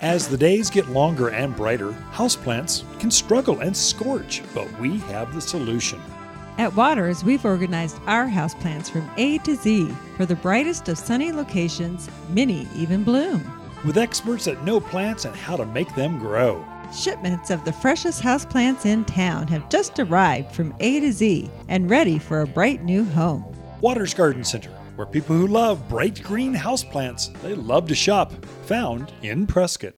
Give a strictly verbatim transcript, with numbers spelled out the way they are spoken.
As the days get longer and brighter, houseplants can struggle and scorch, but we have the solution. At Waters, we've organized our houseplants from A to Z for the brightest of sunny locations, many even bloom. With experts that know plants and how to make them grow. Shipments of the freshest houseplants in town have just arrived from A to Z and ready for a bright new home. Waters Garden Center, where people who love bright green houseplants, they love to shop, found in Prescott.